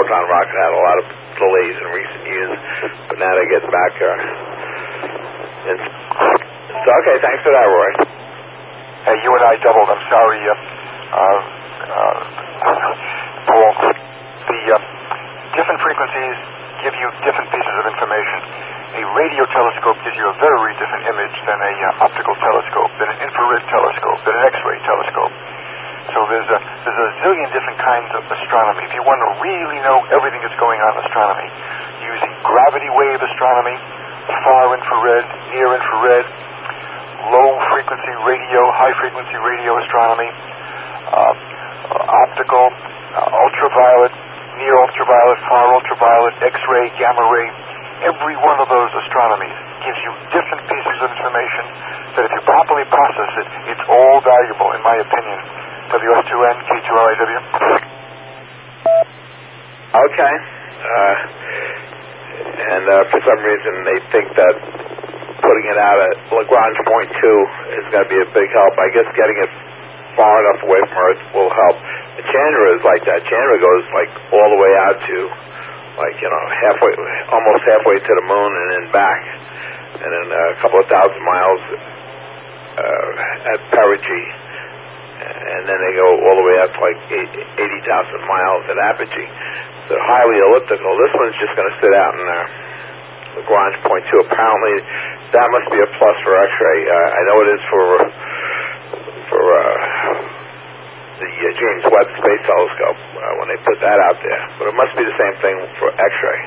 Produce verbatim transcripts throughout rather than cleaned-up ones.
Proton rocket had a lot of delays in recent years, but now they're getting back. Uh, and so, okay, thanks for that, Roy. Hey, you and I doubled. I'm sorry, uh, uh, uh, Paul. The uh, different frequencies give you different pieces of information. A radio telescope gives you a very different image than a uh, optical telescope, than an infrared telescope, than an X-ray telescope. So there's a, there's a zillion different kinds of astronomy. If you want to really know everything that's going on in astronomy, using gravity wave astronomy, far infrared, near infrared, low frequency radio, high frequency radio astronomy, uh, uh, optical, uh, ultraviolet, near ultraviolet, far ultraviolet, X-ray, gamma ray, every one of those astronomies gives you different pieces of information that if you properly process it, it's all valuable, in my opinion. W S two N, K two R I W. Okay. Uh, and uh, for some reason they think that putting it out at Lagrange point two is going to be a big help. I guess getting it far enough away from Earth will help. And Chandra is like that. Chandra goes like all the way out to like, you know, halfway, almost halfway to the moon and then back. And then a couple of thousand miles uh, at perigee. And then they go all the way up to like eighty thousand miles at apogee. So highly elliptical. This one's just going to sit out in uh, Lagrange point two. Apparently, that must be a plus for X-ray. Uh, I know it is for for uh, the uh, James Webb Space Telescope uh, when they put that out there. But it must be the same thing for X-ray.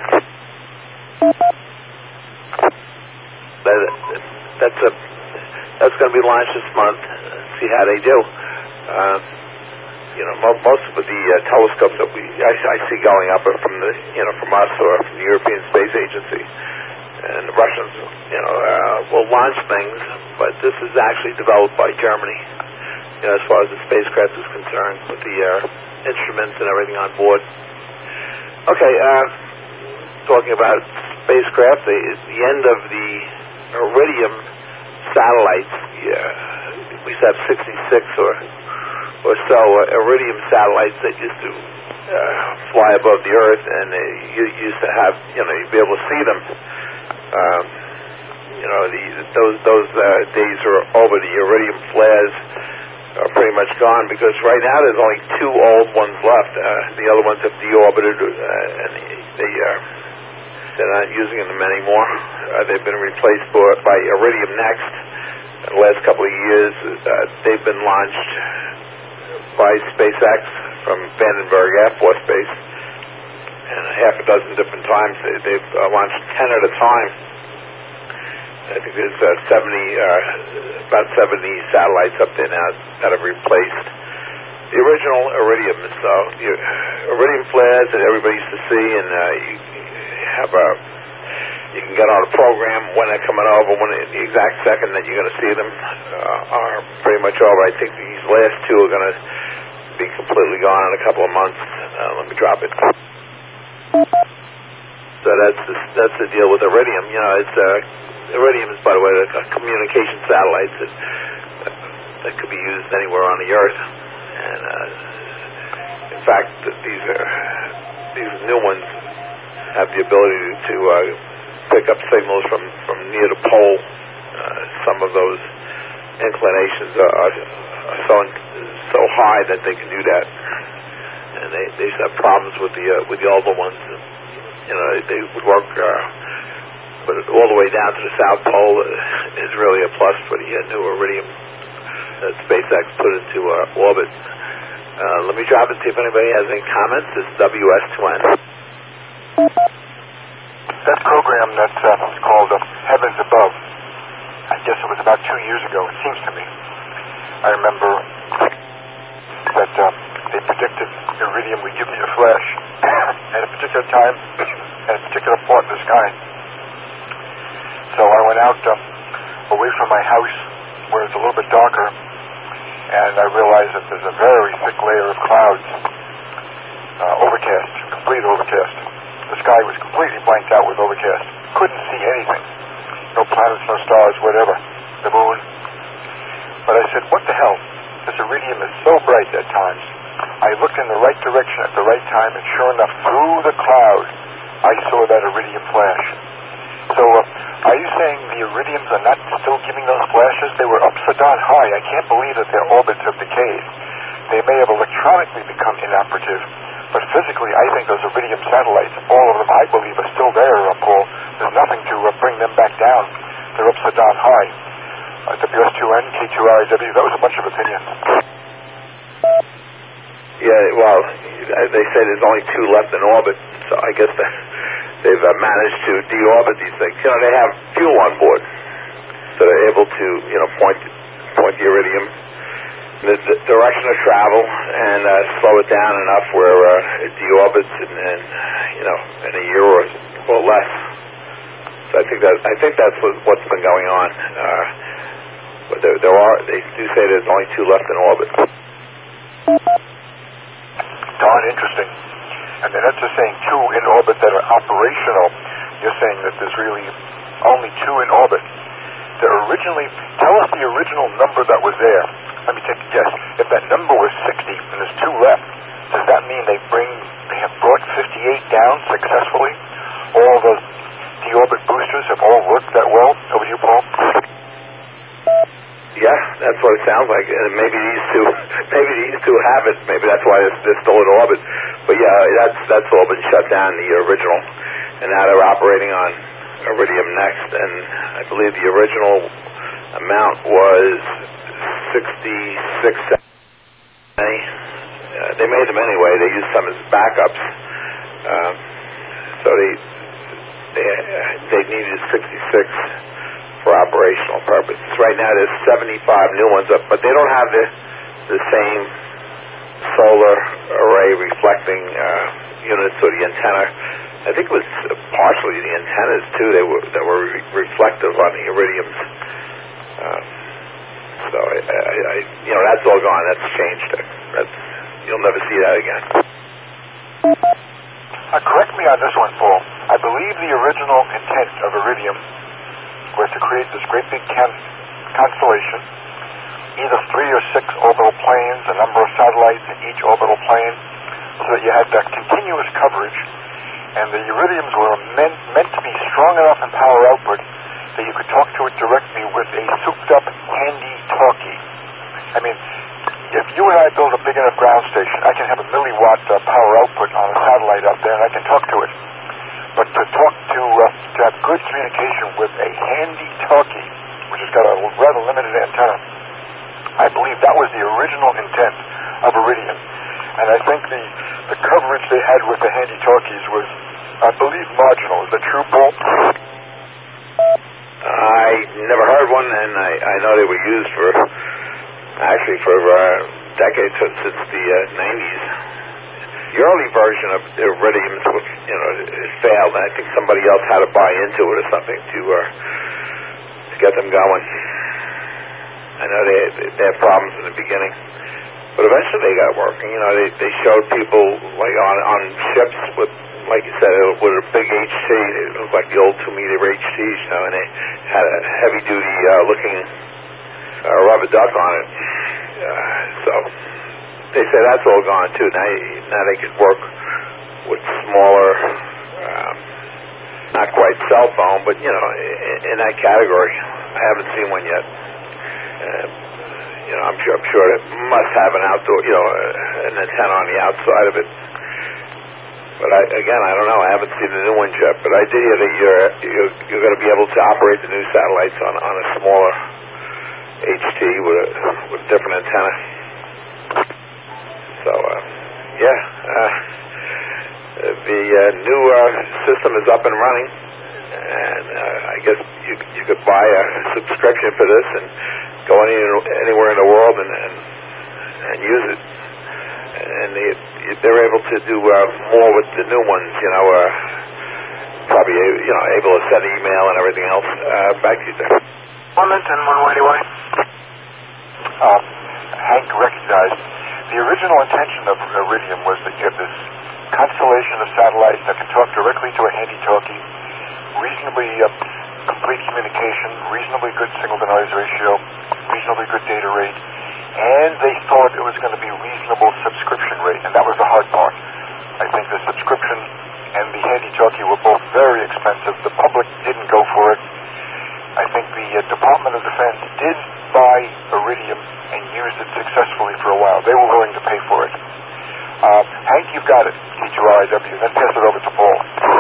That, that's a that's going to be launched this month. See how they do. Uh, you know, mo- most of the uh, telescopes that we I, I see going up are from the you know from us or from the European Space Agency, and the Russians you know uh, will launch things, but this is actually developed by Germany. You know, as far as the spacecraft is concerned, with the uh, instruments and everything on board. Okay, uh, talking about spacecraft, the, the end of the Iridium satellites. Yeah, we used to have sixty-six or. or so uh, Iridium satellites that used to uh, fly above the Earth, and uh, you used to have, you know, you'd be able to see them. Um, you know, the, those those uh, days are over. The Iridium flares are pretty much gone because right now there's only two old ones left. Uh, the other ones have deorbited, uh, and they uh, they're not using them anymore. Uh, they've been replaced for, by Iridium Next. In the last couple of years, uh, they've been launched by SpaceX from Vandenberg Air Force Base, and a half a dozen different times. They, they've uh, launched ten at a time. I think there's uh, seventy, uh, about seventy satellites up there now that have replaced the original Iridium. So the Iridium flares that everybody used to see, and uh, you, you have a you can get on a program when they're coming over, when it, the exact second that you're going to see them uh, are pretty much over. I think these last two are going to be completely gone in a couple of months. Uh, let me drop it. So that's the, that's the deal with Iridium. You know, it's uh, Iridium is, by the way, a communication satellite that uh, that could be used anywhere on the Earth. And uh, in fact, these are these new ones have the ability to uh, pick up signals from, from near the pole. Uh, some of those inclinations are, are, are so so high that they can do that, and they they used to have problems with the uh, with the older ones. You know, they would work, uh, but all the way down to the South Pole is really a plus for the uh, new Iridium that SpaceX put into uh, orbit. Uh, let me drop it, see if anybody has any comments. It's W S two N. That program that's uh, called uh, Heavens Above, I guess it was about two years ago, it seems to me. I remember that uh, they predicted Iridium would give me a flash at a particular time, at a particular part in the sky. So I went out uh, away from my house where it's a little bit darker, and I realized that there's a very thick layer of clouds, uh, overcast, complete overcast. The sky was completely blanked out with overcast. Couldn't see anything. No planets, no stars, whatever. The moon. But I said, what the hell? This Iridium is so bright at times. I looked in the right direction at the right time, and sure enough, through the cloud, I saw that iridium flash. So uh, are you saying the iridiums are not still giving those flashes? They were up so darn high. I can't believe that their orbits have decayed. They may have electronically become inoperative, but physically, I think those iridium satellites, all of them, I believe, are still there, uh, Paul. There's nothing to uh, bring them back down. They're up so darn high. Uh, W S two N, K two R I W, that was a bunch of opinion. Yeah, well, they say there's only two left in orbit, so I guess that they've uh, managed to deorbit these things. You know, they have fuel on board, so they're able to, you know, point point the iridium the, the direction of travel and uh, slow it down enough where uh, it deorbits in, in, you know, in a year or, or less. So I think that I think that's what, what's been going on. Uh, but there, there are they do say there's only two left in orbit. Darn interesting. And then that's just saying two in orbit that are operational. You're saying that there's really only two in orbit. They're originally, tell us the original number that was there. Let me take a guess. If that number was sixty and there's two left, does that mean they bring, they have brought fifty-eight down successfully? All the deorbit boosters have all worked that well? Over to you, Paul. Yeah, that's what it sounds like. And maybe these two, maybe these two have it. Maybe that's why they're, they're still in orbit. But yeah, that's that's all been shut down, the original, and now they're operating on Iridium Next. And I believe the original amount was sixty-six. Uh, they made them anyway. They used some as backups. Uh, so they they they needed sixty-six for operational purposes. Right now there's seventy-five new ones up, but they don't have the the same solar array reflecting uh, units or the antenna. I think it was partially the antennas too. They were that were re- reflective on the iridiums. Uh, so I, I, I, you know, that's all gone. That's changed. That's you'll never see that again. Uh, correct me on this one, Paul. I believe the original intent of Iridium was to create this great big can- constellation, either three or six orbital planes, a number of satellites in each orbital plane, so that you had that continuous coverage, and the Iridiums were meant, meant to be strong enough in power output that you could talk to it directly with a souped-up, handy-talkie. I mean, if you and I build a big enough ground station, I can have a milliwatt uh, power output on a satellite up there, and I can talk to it. But to talk to, uh, to have good communication with a handy talkie, which has got a rather limited antenna, I believe that was the original intent of Iridium. And I think the, the coverage they had with the handy talkies was, I believe, marginal. Is that true, Paul? I never heard one, and I, I know they were used for, actually for uh, decades, since the uh, nineties. The early version of Iridium, you know, it failed, and I think somebody else had to buy into it or something to uh, to get them going. I know they they had problems in the beginning, but eventually they got working. You know, they they showed people like on on ships with, like you said, with a big H T. It looked like the old two meter H Ts, you know, and they had a heavy duty uh, looking uh, rubber duck on it. Uh, so. They say that's all gone too. Now, now they can work with smaller, um, not quite cell phone, but you know, in, in that category. I haven't seen one yet. Uh, you know, I'm sure. I'm sure it must have an outdoor, you know, an antenna on the outside of it. But I, again, I don't know. I haven't seen the new ones yet. But I did hear that you're you're, you're going to be able to operate the new satellites on on a smaller H T with a with a different antenna. So, uh, yeah, uh, the uh, new uh, system is up and running, and uh, I guess you you could buy a subscription for this and go any, anywhere in the world and and, and use it. And they, they're able to do uh, more with the new ones, you know, uh, probably, you know, able to send email and everything else uh, back to you there. Comment and one way anyway. Uh, Hank recognized the original intention of Iridium was that you have this constellation of satellites that can talk directly to a handy-talkie, reasonably uh, complete communication, reasonably good signal-to-noise ratio, reasonably good data rate, and they thought it was going to be reasonable subscription and that was the hard part. I think the subscription and the handy-talkie were both very expensive. The public didn't go for it. I think the uh, Department of Defense did buy Iridium and used it successfully for a while. They were willing to pay for it. Uh, Hank, you've got it, K two R I W. Then pass it over to Paul.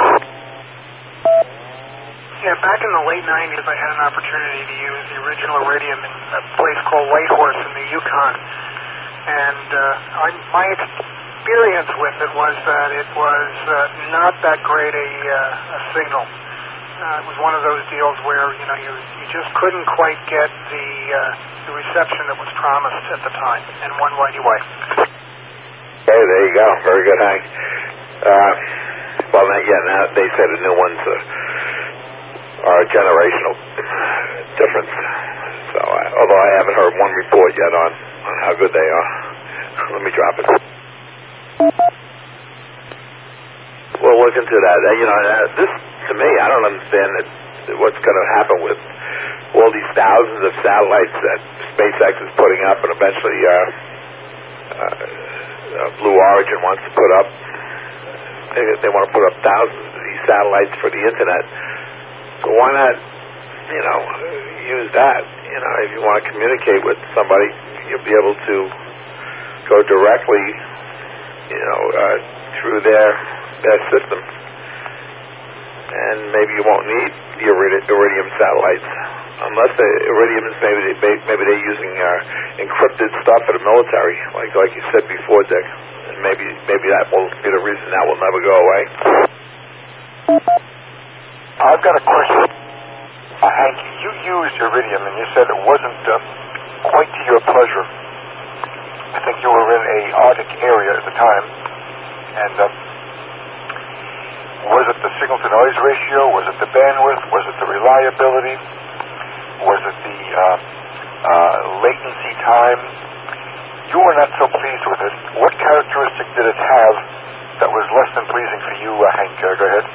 Yeah, back in the late nineties, I had an opportunity to use the original Iridium in a place called Whitehorse in the Yukon. And uh, I, my experience with it was that it was uh, not that great a, uh, a signal. Uh, it was one of those deals where, you know, you, you just couldn't quite get the, uh, the reception that was promised at the time, and one right away. Okay, there you go. Very good, Hank. Uh, well, now, yeah, now they say the new ones uh, are a generational difference. So, I, although I haven't heard one report yet on, on how good they are. Let me drop it. We'll look into that. Uh, you know, uh, this, to me, I don't understand that, that what's going to happen with all these thousands of satellites that SpaceX is putting up, and eventually uh, uh, uh, Blue Origin wants to put up. They, they want to put up thousands of these satellites for the internet. So why not, you know, use that? You know, if you want to communicate with somebody, you'll be able to go directly, you know, uh, through their their system, and maybe you won't need the Iridium satellites, unless the Iridium is maybe they, maybe they're using uh, encrypted stuff for the military, like like you said before, Dick. And maybe maybe that will be the reason that will never go away. I've got a question. Uh, Hank, you used Iridium, and you said it wasn't uh, quite to your pleasure. I think you were in a Arctic area at the time, and uh, was it the signal-to-noise ratio? Was it the bandwidth? Was it the reliability? Was it the uh, uh, latency time? You were not so pleased with it. What characteristic did it have that was less than pleasing for you, uh, Hank? Uh, go ahead.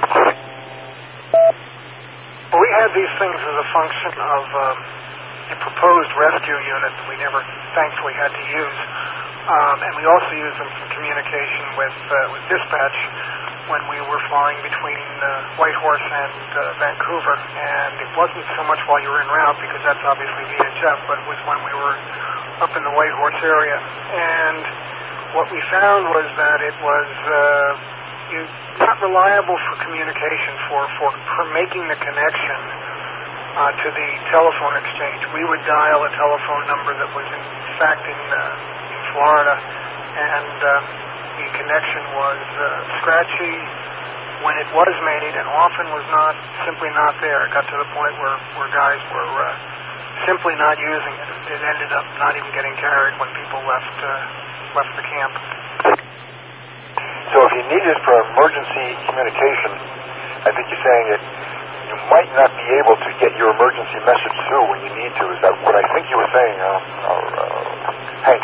Well, we had these things as a function of um, a proposed rescue unit that we never, thankfully, had to use. Um, and we also used them for communication with, uh, with dispatch when we were flying between uh, Whitehorse and uh, Vancouver. And it wasn't so much while you were en route, because that's obviously V H F, but it was when we were up in the Whitehorse area. And what we found was that it was uh, you, not reliable for communication, for, for, for making the connection uh, to the telephone exchange. We would dial a telephone number that was in fact in, uh, in Florida, and uh, the connection was uh, scratchy when it was made, and often was not, simply not there. It got to the point where, where guys were uh, simply not using it. It ended up not even getting carried when people left uh, left the camp. So if you need it for emergency communication, I think you're saying that you might not be able to get your emergency message through when you need to. Is that what I think you were saying, uh, uh, Hank?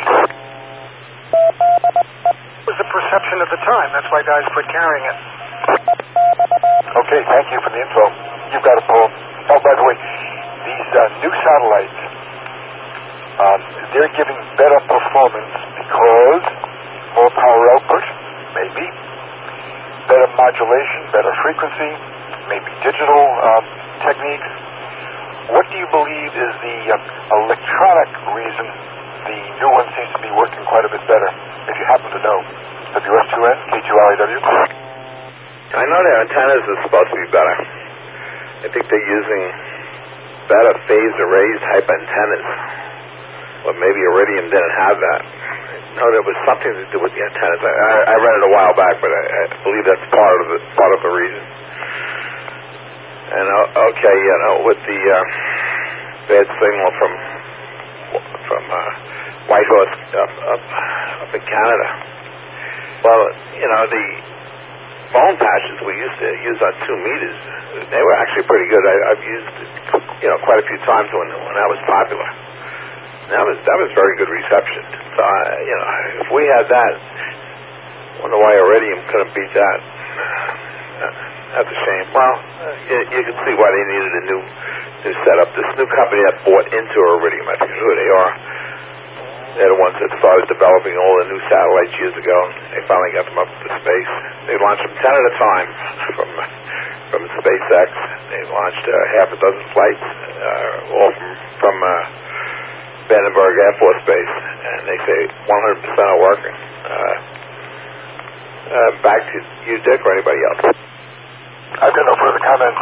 It was the perception at the time. That's why guys quit carrying it. Okay, thank you for the info. You've got a poem. Oh, by the way, these uh, new satellites, um, they're giving better performance because more power output, maybe, better modulation, better frequency, maybe digital um, techniques. What do you believe is the uh, electronic reason the new one seems to be working quite a bit better, if you happen to know? W S two N, K two R I W? I know their antennas are supposed to be better. I think they're using better phased array type antennas. But maybe Iridium didn't have that. No, there was something to do with the antennas. I, I, I read it a while back, but I, I believe that's part of the part of the reason. And uh, okay, you know, with the uh, bad signal from from uh, Whitehorse up, up up in Canada. Well, you know, the phone patches we used to use on two meters, they were actually pretty good. I, I've used it, you know, quite a few times when when that was popular. That was that was very good reception. So uh, you know, if we had that, I wonder why Iridium couldn't beat that. Uh, that's a shame. Well, uh, you, you can see why they needed a new new setup. This new company that bought into Iridium, I think is who they are. They're the ones that started developing all the new satellites years ago. They finally got them up to space. They launched them ten at a time from from SpaceX. They launched uh, half a dozen flights, uh, all from from uh, Vandenberg Air Force Base, and they say one hundred percent are working. Uh, uh, back to you, Dick, or anybody else? I've got no further comments.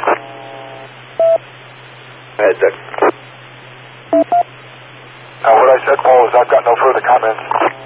Go ahead, Dick. Now, what I said, Paul, is I've got no further comments.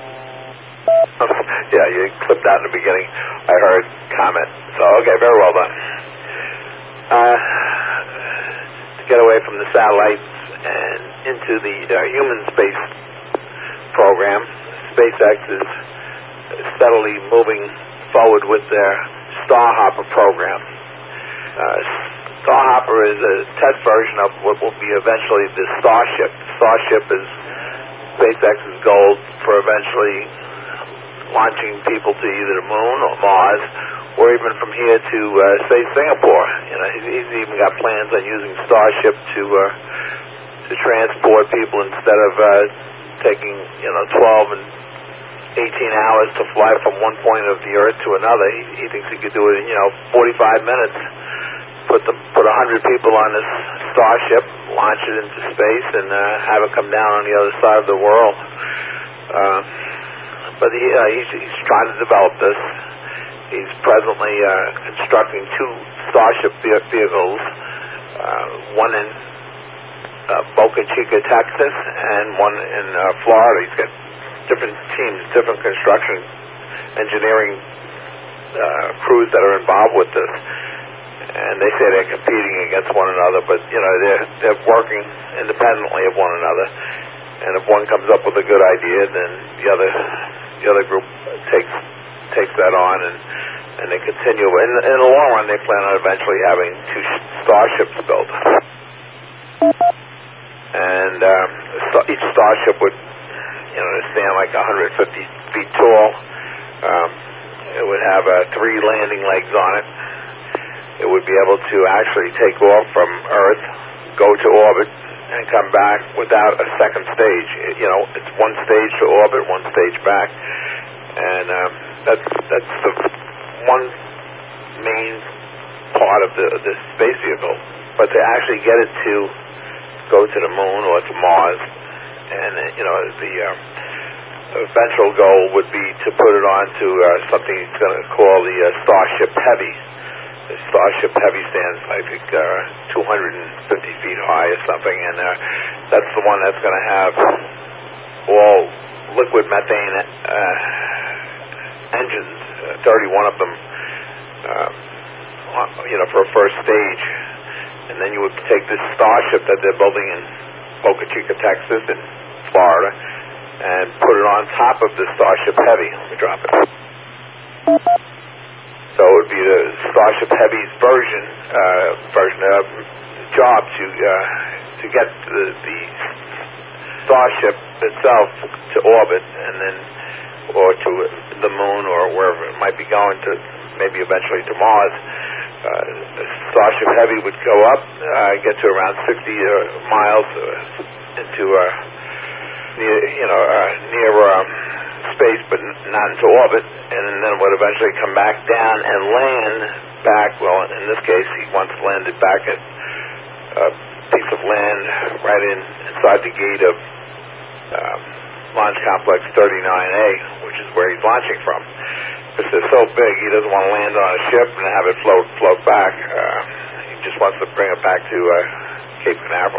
Yeah, you clipped out in the beginning. I heard comment. So, okay, very well done. Uh, to get away from the satellites and into the uh, human space program, SpaceX is steadily moving forward with their Starhopper program. Uh, Starhopper is a test version of what will be eventually the Starship. Starship is SpaceX's goal for eventually launching people to either the moon or Mars, or even from here to, uh, say, Singapore. You know, he's, he's even got plans on using Starship to uh, to transport people instead of uh, taking, you know, twelve and eighteen hours to fly from one point of the Earth to another. He, he thinks he could do it in, you know, forty-five minutes. Put the put a hundred people on this Starship, launch it into space, and uh, have it come down on the other side of the world. Uh, but he, uh, he's, he's trying to develop this. He's presently uh, constructing two Starship vehicles, uh, one in uh, Boca Chica, Texas, and one in uh, Florida. He's got different teams, different construction engineering uh, crews that are involved with this. And they say they're competing against one another, but, you know, they're, they're working independently of one another. And if one comes up with a good idea, then the other the other group takes takes that on, and, and they continue. In, in the long run, they plan on eventually having two Starships built. And um, each Starship would, you know, stand like one hundred fifty feet tall. Um, it would have uh, three landing legs on it. It would be able to actually take off from Earth, go to orbit, and come back without a second stage. It, you know, it's one stage to orbit, one stage back, and um, that's that's the one main part of the the space vehicle. But to actually get it to go to the moon or to Mars, and uh, you know, the um, eventual goal would be to put it onto uh, something he's going to call the uh, Starship Heavy. The Starship Heavy stands, I think, uh, two hundred fifty feet high or something, and uh, that's the one that's going to have all liquid methane uh, engines, uh, thirty-one of them, uh, you know, for a first stage. And then you would take this Starship that they're building in Boca Chica, Texas, and Florida, and put it on top of the Starship Heavy. Let me drop it. So it would be the Starship Heavy's version, uh, version of job to uh, to get the, the Starship itself to orbit, and then or to the moon or wherever it might be going to, maybe eventually to Mars. Uh, the Starship Heavy would go up, uh, get to around sixty uh, miles uh, into uh, near, you know, uh, near. Um, space, but not into orbit, and then would eventually come back down and land back, well, in this case, he wants to land it back at a piece of land right in inside the gate of um, Launch Complex thirty-nine A, which is where he's launching from. Because they're so big, he doesn't want to land on a ship and have it float float back. Uh, he just wants to bring it back to uh, Cape Canaveral.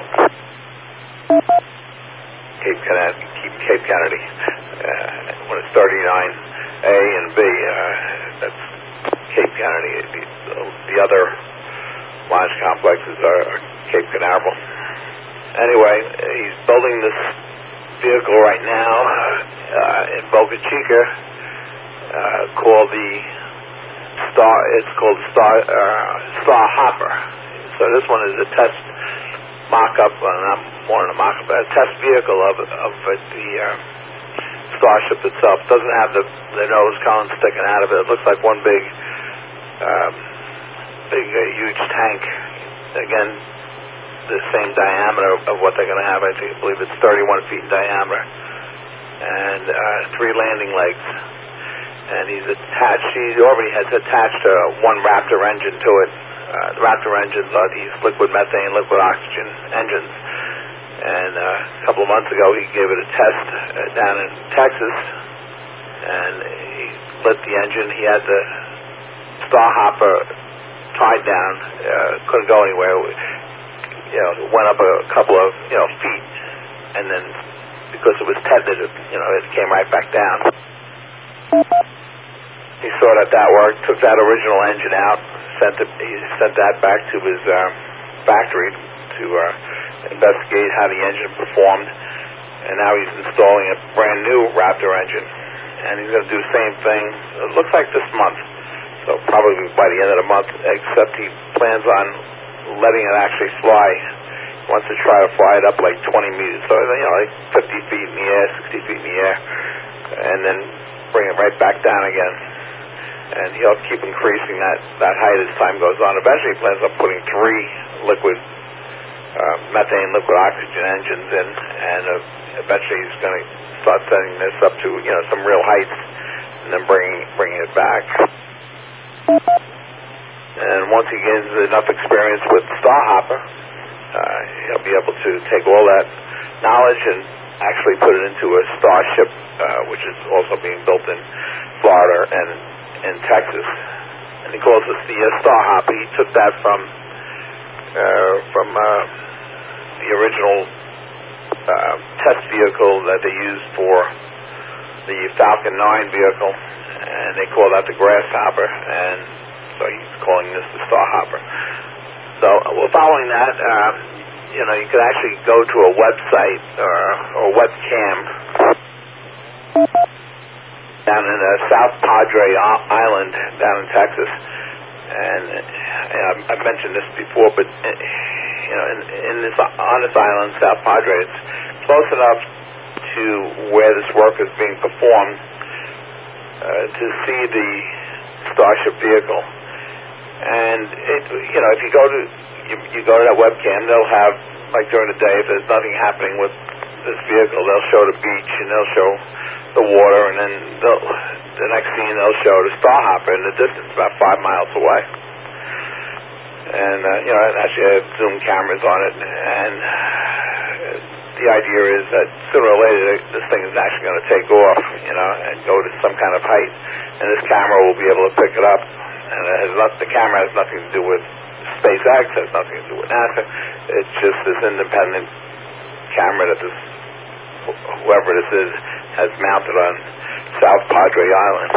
Cape Kennedy. Cape Kennedy. Uh, when it's thirty-nine A and B, uh, that's Cape Kennedy. The, the other launch complexes are Cape Canaveral. Anyway, he's building this vehicle right now uh, in Boca Chica, uh, called the Star. It's called Star uh, Starhopper. So this one is a test mock-up, uh, not more than a mock-up, but a test vehicle of of uh, the uh, Starship itself. It doesn't have the the nose cone sticking out of it. It looks like one big, um, big uh, huge tank. Again, the same diameter of what they're going to have. I think, I believe it's thirty-one feet in diameter. and uh, three landing legs. And he's attached, he already has attached uh, one Raptor engine to it. Uh, the Raptor engines are these liquid methane, liquid oxygen engines. And uh, a couple of months ago, he gave it a test uh, down in Texas, and he lit the engine. He had the star hopper tied down, uh, couldn't go anywhere. You know, it went up a couple of, you know, feet, and then because it was tethered, it, you know, it came right back down. He saw that that worked, took that original engine out, sent it, he sent that back to his uh, factory to uh, investigate how the engine performed, and now he's installing a brand new Raptor engine, and he's going to do the same thing, it looks like this month, so probably by the end of the month, except he plans on letting it actually fly. He wants to try to fly it up like twenty meters, so, you know, like fifty feet in the air, sixty feet in the air, and then bring it right back down again. And he'll keep increasing that, that height as time goes on. Eventually he plans on putting three liquid uh, methane, liquid oxygen engines in, and uh, eventually he's going to start setting this up to, you know, some real heights, and then bringing, bringing it back. And once he gains enough experience with Star Hopper, uh, he'll be able to take all that knowledge and actually put it into a Starship, uh, which is also being built in Florida and in Texas. And he calls this the uh, Star Hopper. He took that from uh, from uh, the original uh, test vehicle that they used for the Falcon nine vehicle, and they call that the Grasshopper, and so he's calling this the Star Hopper. So well, following that, um, you know, you could actually go to a website or, or webcam down in uh, South Padre Island down in Texas, and uh, I've mentioned this before, but uh, you know, in, in this on this island, South Padre, it's close enough to where this work is being performed uh, to see the Starship vehicle. And it, you know, if you go to you, you go to that webcam, they'll have, like during the day, if there's nothing happening with this vehicle, they'll show the beach and they'll show the water, and then they'll, the next scene they'll show the Star Hopper in the distance, about five miles away. And uh, you know, actually I have zoom cameras on it, and the idea is that sooner or later this thing is actually going to take off, you know, and go to some kind of height, and this camera will be able to pick it up. And it has not, the camera has nothing to do with SpaceX, has nothing to do with NASA. It's just this independent camera that this, whoever this is, has mounted on South Padre Island.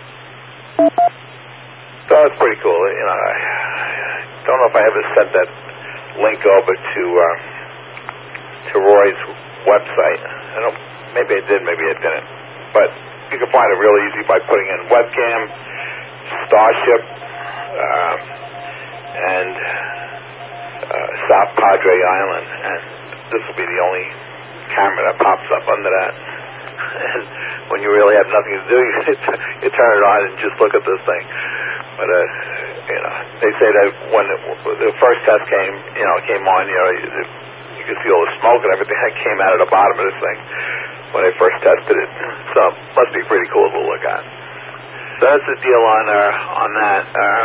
So it's pretty cool. You know, I don't know if I ever sent that link over to uh, to Roy's website. I don't. Maybe I did, maybe I didn't. But you can find it real easy by putting in webcam, Starship, uh, and uh, South Padre Island, and this will be the only camera that pops up under that. And when you really have nothing to do, you, you turn it on and just look at this thing. But uh, you know, they say that when it, the first test came, you know, came on, you know, you, you could feel the smoke and everything that came out of the bottom of this thing when they first tested it. So it must be pretty cool to look at. So that's the deal on uh, on that. Uh,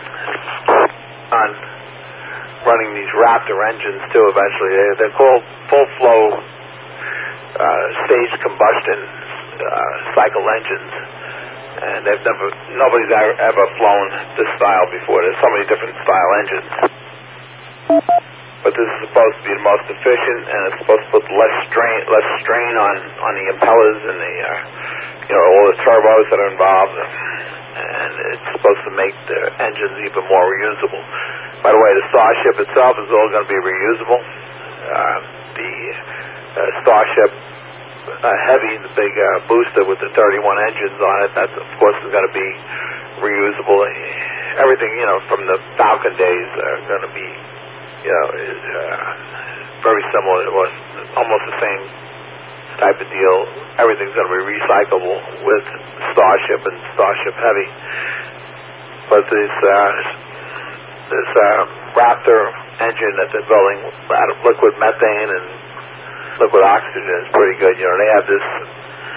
on running these Raptor engines too. Eventually, they, they're called full flow uh, stage combustion uh, cycle engines, and they've never nobody's ever, ever flown this style before. There's so many different style engines, but this is supposed to be the most efficient, and it's supposed to put less strain less strain on on the impellers and the uh, you know, all the turbos that are involved, and it's supposed to make the engines even more reusable. By the way, the Starship itself is all going to be reusable. Uh, the uh, Starship uh, Heavy, the big uh, booster with the thirty-one engines on it, that of course is going to be reusable. Everything, you know, from the Falcon days are going to be, you know, is uh, very similar. It was almost the same type of deal. Everything's going to be recyclable with Starship and Starship Heavy. But this uh, this uh, Raptor engine that they're building out of liquid methane and liquid oxygen is pretty good. You know, they have this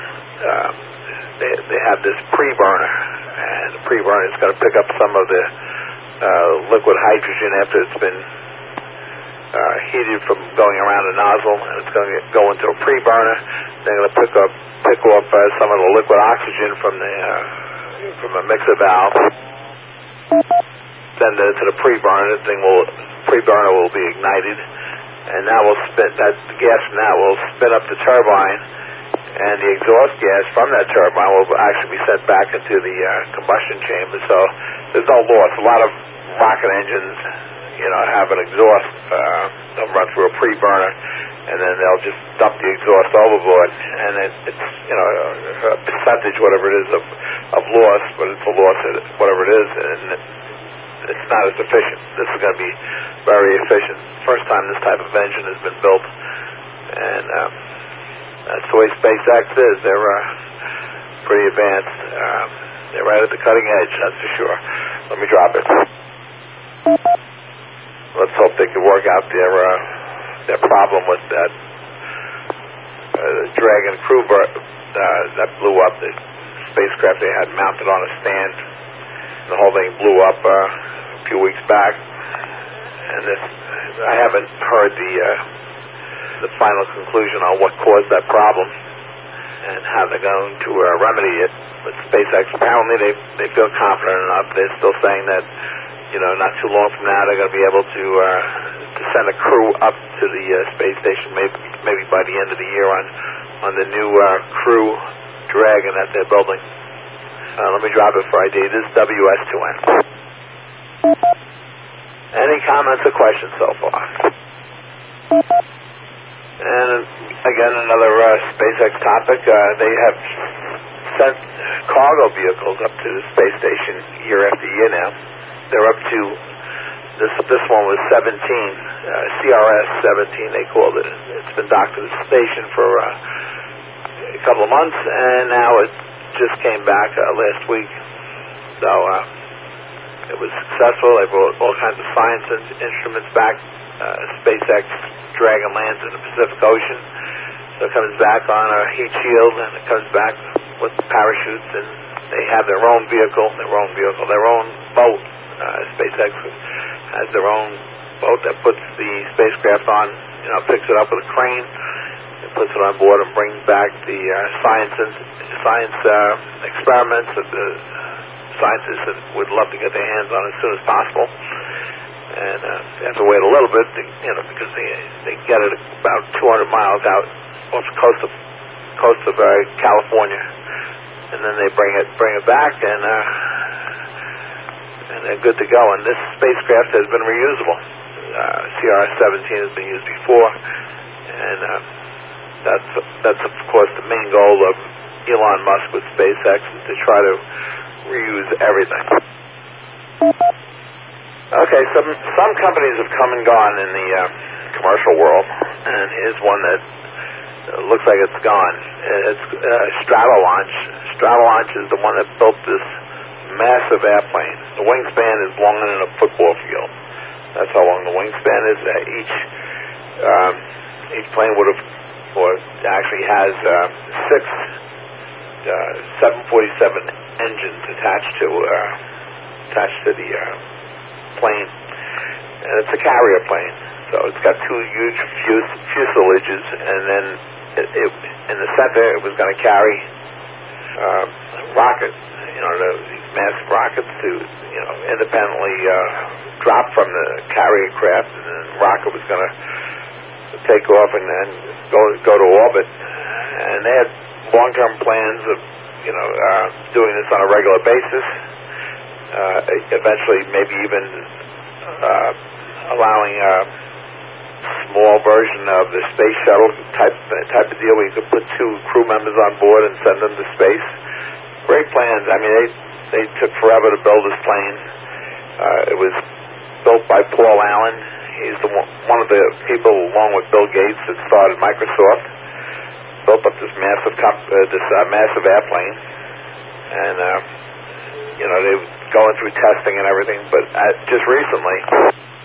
uh, they they have this pre-burner, and the pre-burner is going to pick up some of the uh, liquid hydrogen after it's been uh, heated from going around the nozzle, and it's going to go into a pre-burner. They're going to pick up pick off uh, some of the liquid oxygen from the uh, from a mixer valve. Send it to the pre-burner. The thing will pre-burner will be ignited, and that will spit that the gas from that will spin up the turbine, and the exhaust gas from that turbine will actually be sent back into the uh, combustion chamber. So there's no loss. A lot of rocket engines, you know, have an exhaust. Uh, they'll run through a pre-burner, and then they'll just dump the exhaust overboard, and it, it's, you know, a percentage, whatever it is, of, of loss, but it's a loss at whatever it is, and it, it's not as efficient. This is going to be very efficient. First time this type of engine has been built, and um, that's the way SpaceX is. They're uh, pretty advanced. Um, they're right at the cutting edge, that's for sure. Let me drop it. Let's hope they can work out their uh, their problem with that uh, Dragon crew uh, that blew up. The spacecraft they had mounted on a stand. The whole thing blew up uh, a few weeks back, and this I haven't heard the uh, the final conclusion on what caused that problem and how they're going to uh, remedy it. But SpaceX apparently they they feel confident enough. They're still saying that, you know, not too long from now they're going to be able to uh, to send a crew up to the uh, space station, maybe maybe by the end of the year on on the new uh, Crew Dragon that they're building. Uh, let me drop it for I D. This is W S two N. Any comments or questions so far? And again, another uh, SpaceX topic. Uh, they have sent cargo vehicles up to the space station year after year now. They're up to, this this one was seventeen, uh, C R S seventeen they called it. It's been docked to the station for uh, a couple of months, and now it just came back uh, last week. So uh, it was successful. They brought all kinds of science and instruments back. Uh, SpaceX Dragon lands in the Pacific Ocean. So it comes back on a heat shield, and it comes back with parachutes, and they have their own vehicle, their own vehicle, their own boat. Uh, SpaceX has their own boat that puts the spacecraft on, you know, picks it up with a crane, and puts it on board and brings back the uh, science and science uh, experiments that the scientists that would love to get their hands on as soon as possible. And uh, they have to wait a little bit, to, you know, because they they get it about two hundred miles out off the coast of coast of uh, California, and then they bring it bring it back, and uh, and they're good to go. And this spacecraft has been reusable. Uh, C R S seventeen has been used before, and uh, that's that's of course the main goal of Elon Musk with SpaceX, is to try to reuse everything. Okay, some some companies have come and gone in the uh, commercial world, and here's one that uh, looks like it's gone. It's uh, Stratolaunch. Stratolaunch is the one that built this massive airplane. The wingspan is longer than a football field. That's how long the wingspan is. Uh, each um, each plane would have, or actually has uh, six uh, seven forty-seven engines attached to uh, attached to the uh, plane, and it's a carrier plane. So it's got two huge fus- fuselages, and then it, it, in the center it was going to carry uh, rockets. You know, the, these massive rockets to, you know, independently uh, drop from the carrier craft, and then the rocket was going to take off and then go go to orbit. And they had long-term plans of, you know, uh, doing this on a regular basis. Uh, eventually, maybe even uh, allowing a small version of the space shuttle type type of deal, where you could put two crew members on board and send them to space. Great plans. I mean, they they took forever to build this plane. Uh, it was built by Paul Allen. He's the one, one of the people, along with Bill Gates, that started Microsoft. Built up this massive comp- uh, this uh, massive airplane, and uh, you know, they were going through testing and everything. But uh, just recently,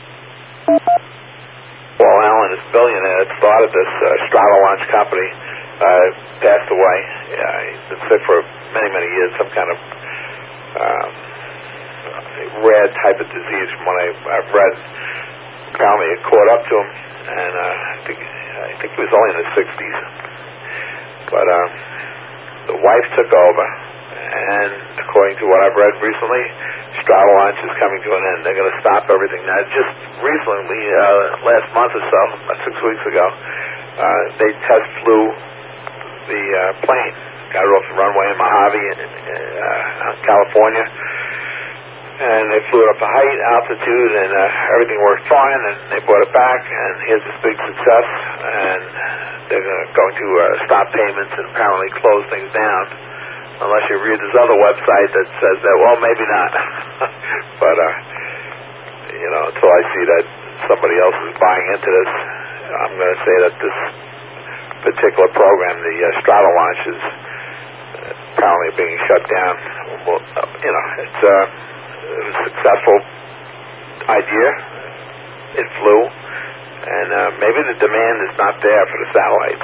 Paul Allen, this billionaire, started this uh, Stratolaunch company, uh, passed away. Yeah, he's been sick for many, many years, some kind of um, rare type of disease from what I, I've read. Apparently it caught up to him, and uh, I think I think he was only in his sixties. But uh, the wife took over, and according to what I've read recently, Strata Launch is coming to an end. They're going to stop everything. Now, just recently, uh, last month or so, about six weeks ago, uh, they test flew the uh, plane, got it off the runway in Mojave, in uh, California, and they flew it up to height, altitude, and uh, everything worked fine, and they brought it back, and here's this big success, and they're going to uh, stop payments and apparently close things down, unless you read this other website that says that, well, maybe not. But, uh, you know, until I see that somebody else is buying into this, I'm going to say that this particular program, the uh, Strata Launch, is apparently being shut down. Well, uh, you know, it's uh, it was a successful idea. It flew, and uh, maybe the demand is not there for the satellites.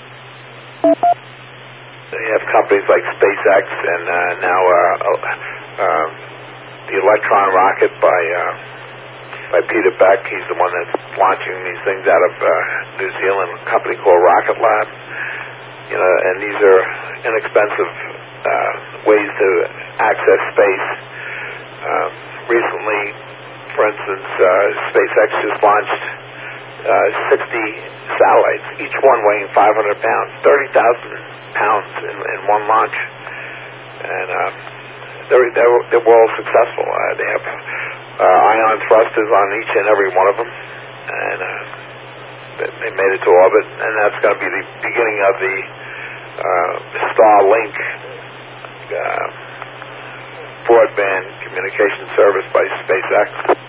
You have companies like SpaceX and uh, now uh, uh, the Electron rocket by uh, by Peter Beck. He's the one that's launching these things out of uh, New Zealand, a company called Rocket Lab. You know, and these are inexpensive uh, ways to access space. Uh, recently, for instance, uh, SpaceX just launched uh, sixty satellites, each one weighing five hundred pounds, thirty thousand pounds in, in one launch, and uh, they're, they're they're well successful. Uh, they have uh, ion thrusters on each and every one of them, and uh, they made it to orbit, and that's going to be the beginning of the uh, Starlink uh, broadband communication service by SpaceX.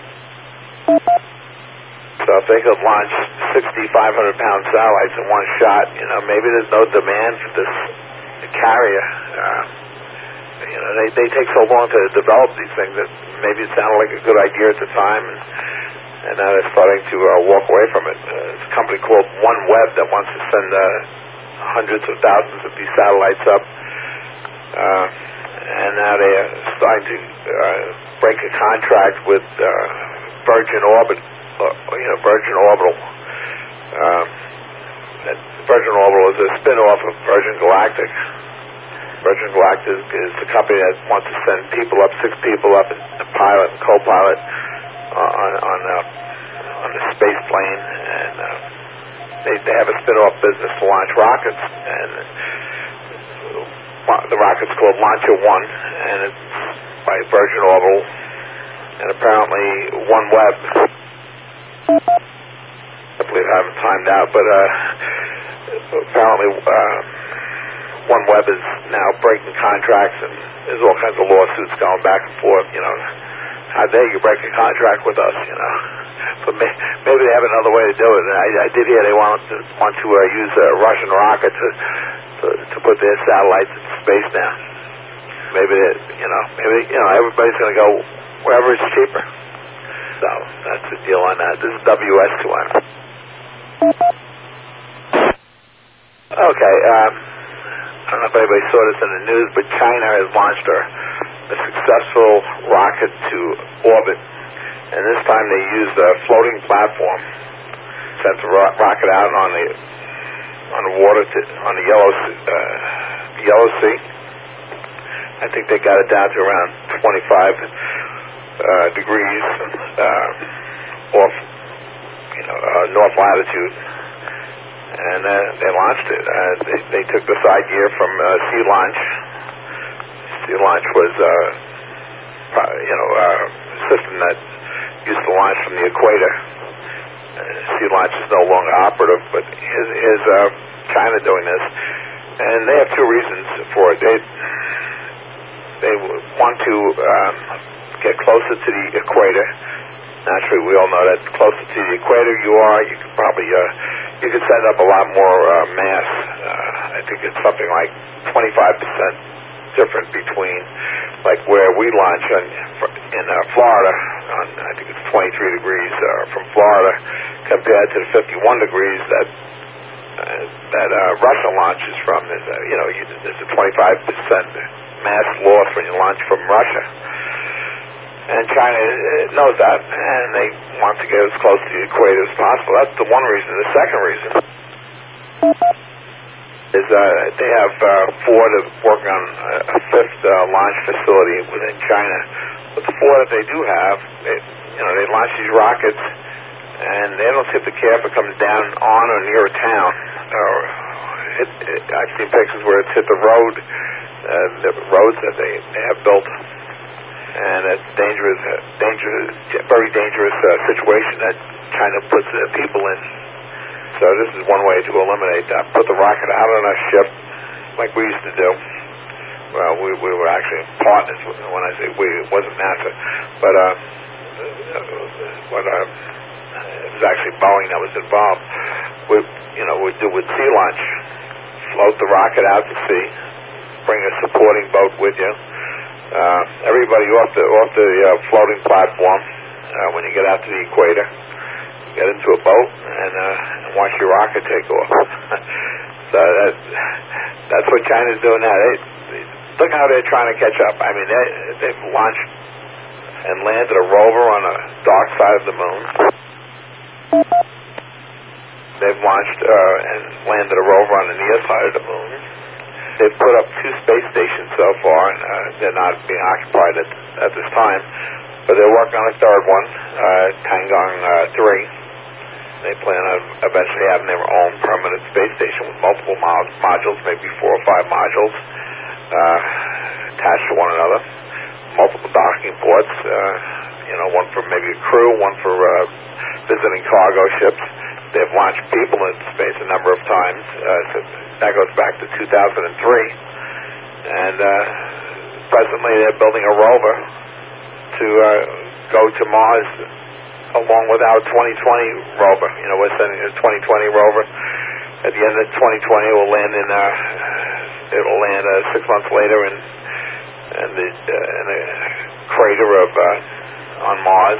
So if they could launch sixty five hundred pound satellites in one shot, you know, maybe there's no demand for this carrier. Uh, you know, they, they take so long to develop these things that maybe it sounded like a good idea at the time, and, and now they're starting to uh, walk away from it. Uh, there's a company called OneWeb that wants to send uh, hundreds of thousands of these satellites up, uh, and now they're starting to uh, break a contract with uh, Virgin Orbit. Uh, you know, Virgin Orbital. Um, Virgin Orbital is a spin-off of Virgin Galactic. Virgin Galactic is the company that wants to send people up, six people up, and a pilot and co-pilot uh, on on, uh, on a space plane, and uh, they they have a spin-off business to launch rockets, and uh, the rocket's called Launcher One, and it's by Virgin Orbital, and apparently OneWeb. I believe I haven't timed out, but uh, apparently uh, OneWeb is now breaking contracts, and there's all kinds of lawsuits going back and forth. You know, how dare you break a contract with us? You know, but may, maybe they have another way to do it. And I, I did hear they want to want to uh, use a Russian rocket to, to to put their satellites into space now. Maybe they, you know, maybe you know everybody's going to go wherever it's cheaper. So that's the deal on that. This is W S two M. Okay, um, I don't know if anybody saw this in the news, but China has launched a, a successful rocket to orbit, and this time they used a floating platform, sent the ro- rocket out on the on the water to, on the Yellow uh, Yellow Sea. I think they got it down to around twenty-five. Uh, degrees uh, off, you know, uh, north latitude, and uh, they launched it. Uh, they, they took this idea from uh, Sea Launch. Sea Launch was, uh, you know, a system that used to launch from the equator. Uh, Sea Launch is no longer operative, but here's, here's uh, China doing this, and they have two reasons for it. They they want to um, get closer to the equator. Naturally, we all know that the closer to the equator you are, you could probably uh, you could send up a lot more uh, mass. Uh, I think it's something like twenty-five percent different between like where we launch on, in uh, Florida. On, I think it's twenty-three degrees uh, from Florida compared to the fifty-one degrees that that uh, Russia launches from. There's a, you know, you, there's a twenty-five percent mass loss when you launch from Russia. And China knows that, and they want to get as close to the equator as possible. That's the one reason. The second reason is uh, they have uh, Ford working on a fifth uh, launch facility within China. But the four that they do have, they, you know, they launch these rockets, and they don't seem to care if it comes down on or near a town. Or it, it, I've seen pictures where it's hit the road, uh, the roads that they, they have built. And it's dangerous, uh, dangerous, very dangerous uh, situation that China puts uh, people in. So this is one way to eliminate that. Put the rocket out on a ship, like we used to do. Well, we we were actually partners. When I say we, it wasn't NASA, but uh, what uh, it was actually Boeing that was involved. We, you know, we do with sea launch, float the rocket out to sea, bring a supporting boat with you. Uh, everybody off the off the uh, floating platform. Uh, when you get out to the equator, get into a boat and, uh, and watch your rocket take off. So that, that's what China's doing now. They, they, look how they're trying to catch up. I mean, they, they've launched and landed a rover on the dark side of the moon. They've launched uh, and landed a rover on the near side of the moon. They've put up two space stations so far, and uh, they're not being occupied at, at this time. But they're working on a third one, uh, Tiangong uh, three. They plan on eventually having their own permanent space station with multiple mod- modules, maybe four or five modules uh, attached to one another. Multiple docking ports, uh, you know, one for maybe a crew, one for uh, visiting cargo ships. They've launched people into space a number of times. Uh, so that goes back to two thousand three. And uh, presently they're building a rover to uh, go to Mars along with our twenty twenty rover. You know, we're sending a twenty twenty rover. At the end of twenty twenty, it will land in, uh, it'll land uh, six months later in, in, the, uh, in a crater of uh, on Mars.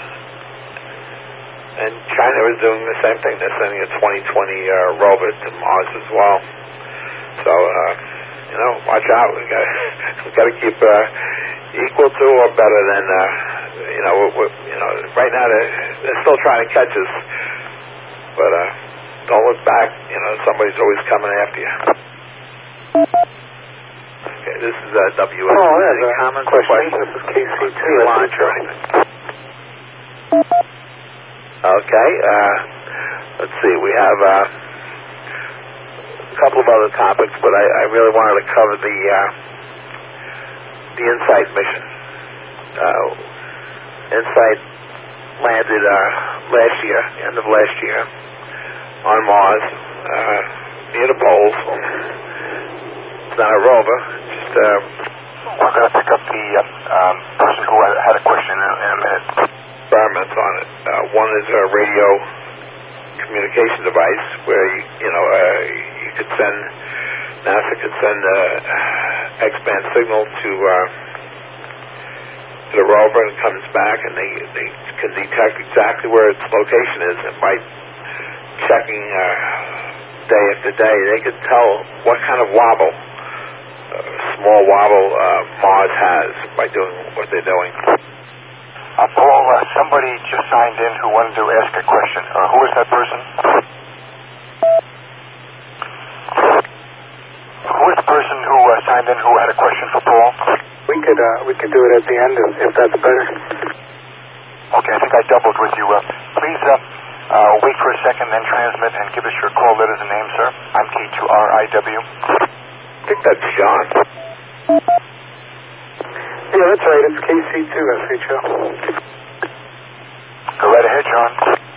And China is doing the same thing. They're sending a twenty twenty uh, rover to Mars as well. So, uh, you know, watch out. We got we got to keep uh, equal to or better than. Uh, you know, we're, we're, you know, right now they're, they're still trying to catch us, but uh, don't look back. You know, somebody's always coming after you. Okay, this is uh, W S. Oh, Any comments or questions? This is K C two launch or anything. Okay, uh, let's see, we have uh, a couple of other topics, but I, I really wanted to cover the uh, the InSight mission. Uh, InSight landed uh, last year, end of last year, on Mars, uh, near the poles. It's not a rover, it's just... Uh, We're going to pick up the uh, um, person who had a question in, in a minute. Experiments on it. Uh, one is a radio communication device where you, you know uh, you could send NASA could send uh, X-band signal to, uh, to the rover, and it comes back, and they they can detect exactly where its location is, and by checking uh, day after day, they could tell what kind of wobble, uh, small wobble uh, Mars has by doing what they're doing. Uh, Paul, uh, somebody just signed in who wanted to ask a question. Uh, who is that person? Who is the person who uh, signed in who had a question for Paul? We could uh, we could do it at the end if, if that's better. Okay, I think I doubled with you. Uh, please uh, uh, wait for a second, then transmit and give us your call letters and name, sir. I'm K two R I W. I think that's John. Yeah, that's right. It's K C two S H O. Go right ahead, John.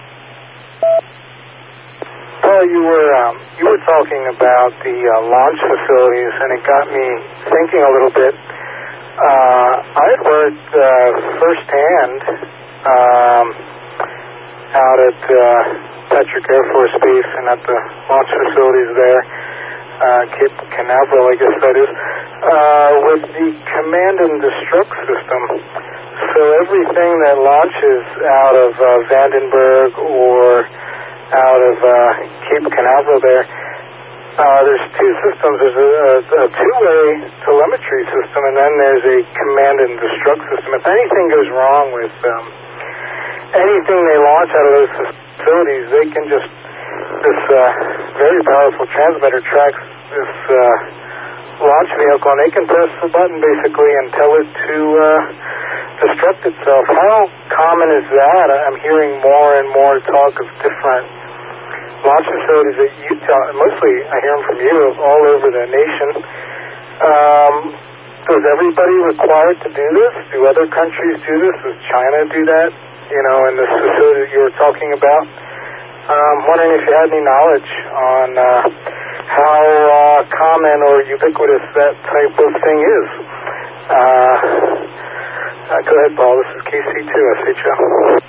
Well, you were um, you were talking about the uh, launch facilities, and it got me thinking a little bit. Uh, I had worked uh, firsthand um, out at uh, Patrick Air Force Base and at the launch facilities there, uh, Cape Canaveral, I guess that is, uh, with the command and destruct system. So everything that launches out of uh, Vandenberg or out of uh, Cape Canaveral there. Uh, there's two systems. There's a, a, a two-way telemetry system, and then there's a command and destruct system. If anything goes wrong with um, anything they launch out of those facilities, they can just, this uh, very powerful transmitter tracks this uh, launch vehicle, and they can press the button basically and tell it to uh, destruct itself. How common is that? I'm hearing more and more talk of different launch facilities at Utah, mostly I hear them from you, all over the nation. Um, is everybody required to do this? Do other countries do this? Does China do that, you know, in this facility that you were talking about? Um, wondering if you had any knowledge on uh, how uh, common or ubiquitous that type of thing is. Uh, uh, go ahead, Paul. This is K C two S H O.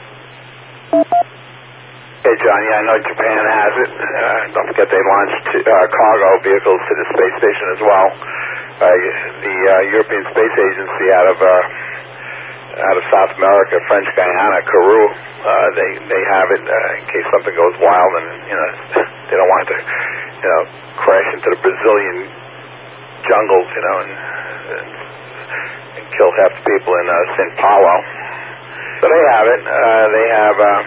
Hey, John, yeah, I know Japan has it. Uh, don't forget they launched uh, cargo vehicles to the space station as well. Uh, the uh, European Space Agency out of uh, out of South America, French Guiana, Kourou, uh, they they have it uh, in case something goes wild, and you know they don't want it to you know crash into the Brazilian jungles, you know, and, and, and kill half the people in uh, Sao Paulo. So they have it. Uh, they have. Uh,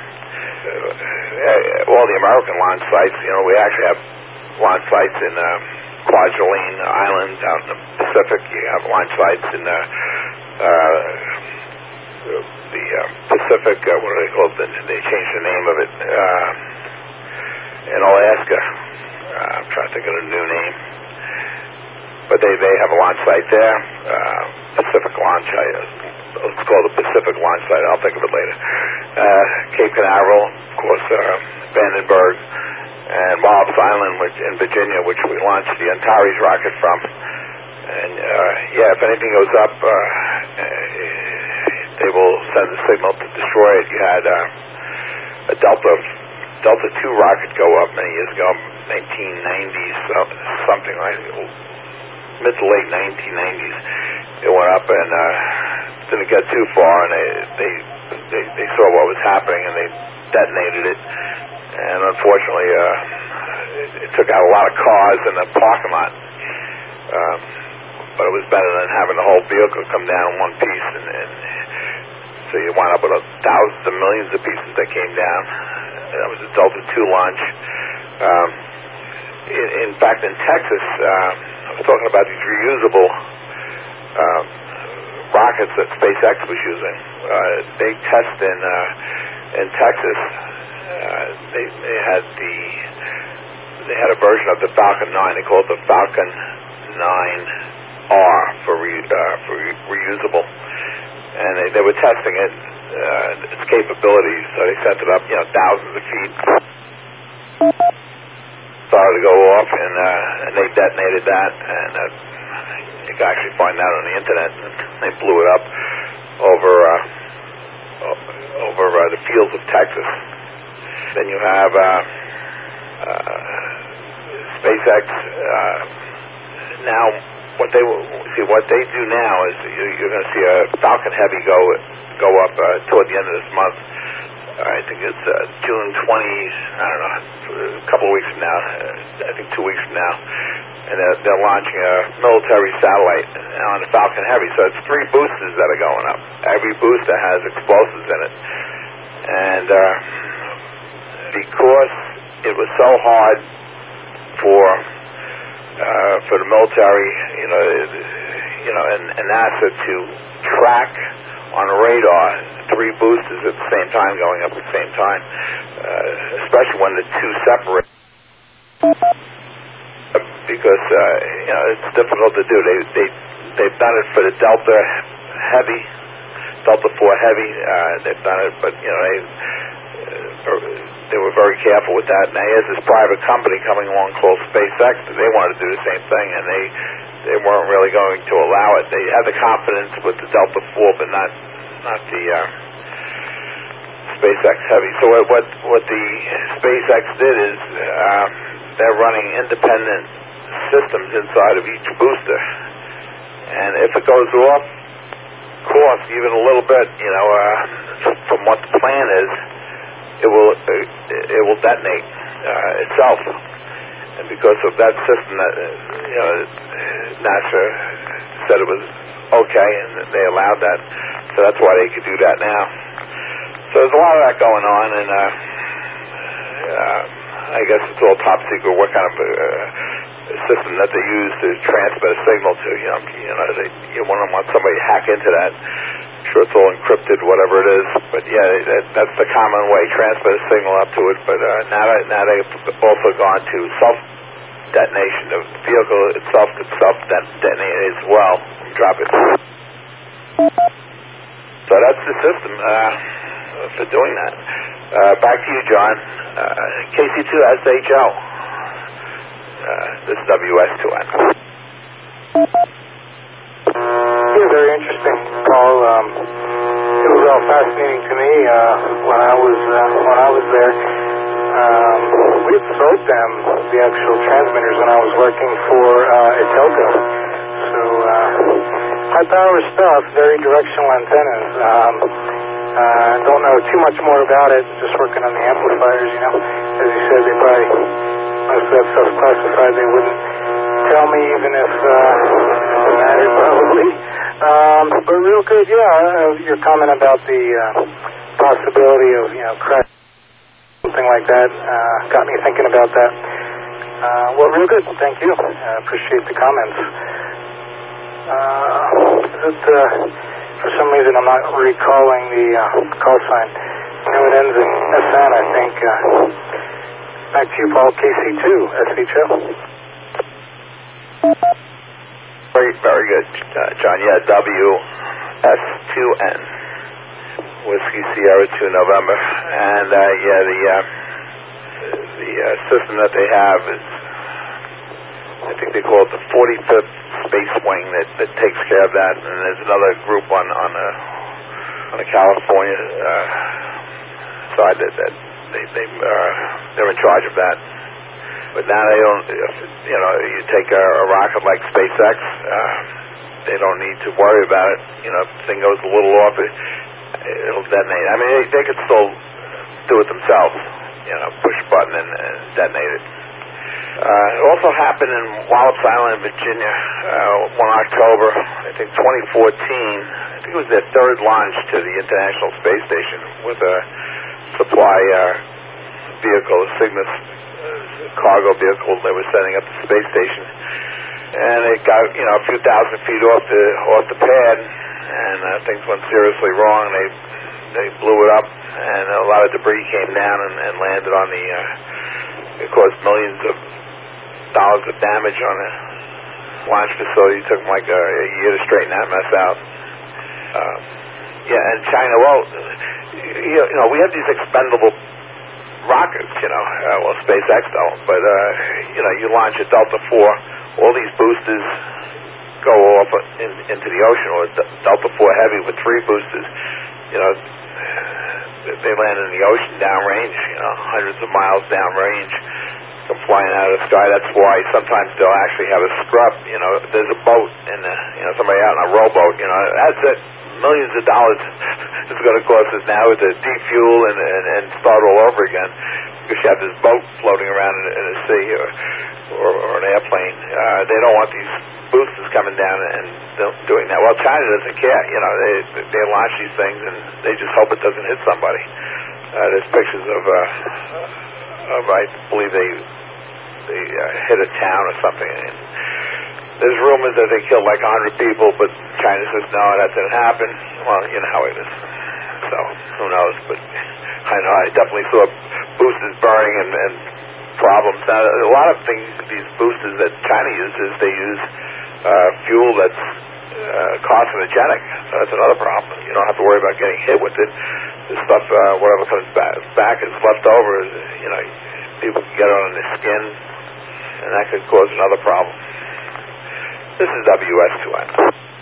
Uh, all the American launch sites, you know, we actually have launch sites in uh, Kwajalein Islands out in the Pacific. You have launch sites in uh, uh, the uh, Pacific, uh, what do they call it? They changed the name of it. Uh, in Alaska. Uh, I'm trying to think of a new name. But they, they have a launch site there. Uh, Pacific Launch, I, it's called the Pacific Launch Site. I'll think of it later. Uh, Cape Canaveral, of course, uh, Vandenberg, and Wallops Island, which in Virginia, which we launched the Antares rocket from. And uh, yeah, if anything goes up, uh, they will send a signal to destroy it. You had uh, a Delta Delta two rocket go up many years ago, nineteen nineties, something like mid to late nineteen nineties. It went up and uh, didn't get too far, and they, they they they saw what was happening, and they detonated it. And unfortunately, uh, it, it took out a lot of cars in the parking lot. Um, but it was better than having the whole vehicle come down in one piece, and, and so you wound up with a thousands of millions of pieces that came down. That was a Delta two launch. Um, in, in fact, in Texas, uh, I was talking about these reusable uh, rockets that SpaceX was using. Uh, they test in uh, in Texas. Uh, they, they had the they had a version of the Falcon nine. They called it the Falcon nine R for re, uh, for re, reusable, and they, they were testing it, uh, its capabilities. So they sent it up, you know, thousands of feet. Started to go off, and uh, and they detonated that, and uh, you can actually find that on the internet. They blew it up over uh, over uh, the fields of Texas. Then you have uh, uh, SpaceX. Uh, now, what they see, what they do now is you're going to see a Falcon Heavy go go up uh, toward the end of this month. I think it's uh, June twentieth. I don't know, a couple of weeks from now. Uh, I think two weeks from now, and they're, they're launching a military satellite on the Falcon Heavy. So it's three boosters that are going up. Every booster has explosives in it, and uh, because it was so hard for uh, for the military, you know, you know, and, and NASA to track on a radar three boosters at the same time going up at the same time, uh, especially when the two separate, because uh, you know it's difficult to do. They they they've done it for the Delta Heavy, Delta four Heavy. Uh, they've done it, but you know they uh, they were very careful with that. Now here's this private company coming along called SpaceX. They wanted to do the same thing, and they. They weren't really going to allow it. They had the confidence with the Delta four, but not not the uh, SpaceX Heavy. So what, what what the SpaceX did is uh, they're running independent systems inside of each booster, and if it goes off course even a little bit, you know, uh, from what the plan is, it will uh, it will detonate uh, itself. And because of that system, that uh, you know, NASA said it was okay, and they allowed that. So that's why they could do that now. So there's a lot of that going on, and uh, uh, I guess it's all top secret what kind of uh, system that they use to transmit a signal to. You know, you know, they, you wouldn't want somebody to hack into that. I'm sure it's all encrypted, whatever it is. But yeah, that, that's the common way, transmit a signal up to it. But uh, now, they, now they've also gone to self-detonation. The vehicle itself could self-detonate as well. Drop it. So that's the system uh, for doing that. Uh, back to you, John. Uh, K C two S H O. Uh, this is W S two N. Yeah, very interesting, Paul. Um, it was all fascinating to me uh, when I was uh, when I was there. Um, we had sold them the actual transmitters when I was working for uh, Itelco. So uh, high power stuff, very directional antennas. Um, uh, don't know too much more about it. Just working on the amplifiers, you know. As you said, they probably most of that stuff's classified. They wouldn't tell me even if uh, it mattered, probably. Um, but real good, yeah. Uh, your comment about the uh, possibility of you know crash, something like that, uh, got me thinking about that. Uh, well, real good. Thank you. I uh, appreciate the comments. Uh, is it, uh, for some reason I'm not recalling the uh, call sign. I know it ends in S N, I think. Uh, back to you, Paul. K C two S H O. Very, very good, uh, John. Yeah, W S two N. Whiskey Sierra two November. And, uh, yeah, the, uh, the uh, system that they have is, I think they call it the forty-fifth Space Wing that, that takes care of that, and there's another group on on the on the California uh, side that, that they they uh, they're in charge of that. But now they don't, you know, you take a, a rocket like SpaceX, uh, they don't need to worry about it. You know, if the thing goes a little off, it, it'll detonate. I mean, they, they could still do it themselves. You know, push a button and, and detonate it. Uh, it also happened in Wallops Island, Virginia, uh, one October, I think twenty fourteen. I think it was their third launch to the International Space Station with a supply uh, vehicle, a Cygnus uh, cargo vehicle they were sending up to the space station. And it got, you know, a few thousand feet off the off the pad, and uh, things went seriously wrong. They they blew it up, and a lot of debris came down and, and landed on the. Uh, it caused millions of dollars of damage on the launch facility. It took them like a, a year to straighten that mess out. Uh, yeah, and China, well, you, you know, we have these expendable rockets, you know, uh, well, SpaceX don't, but, uh, you know, you launch a Delta four, all these boosters go off in, into the ocean, or Delta four Heavy with three boosters, you know, they land in the ocean downrange, you know, hundreds of miles downrange, come flying out of the sky. That's why sometimes they'll actually have a scrub, you know, there's a boat, and, uh, you know, somebody out on a rowboat, you know, that's it. Millions of dollars it's going to cost us now to defuel and, and, and start all over again, because you have this boat floating around in, in the sea, or, or, or an airplane. Uh, they don't want these boosters coming down and doing that. Well, China doesn't care. You know, they they launch these things and they just hope it doesn't hit somebody. Uh, there's pictures of, uh, of I believe they they uh, hit a town or something. And there's rumors that they killed like a hundred people, but China says no, that didn't happen. Well, you know how it is. So who knows? But I know I definitely saw boosters burning and, and problems. Now, a lot of things, these boosters that China uses, they use uh, fuel that's uh, carcinogenic. So that's another problem. You don't have to worry about getting hit with it. The stuff, uh, whatever comes back, back is left over. You know, people can get it on their skin, and that could cause another problem. This is W S two N.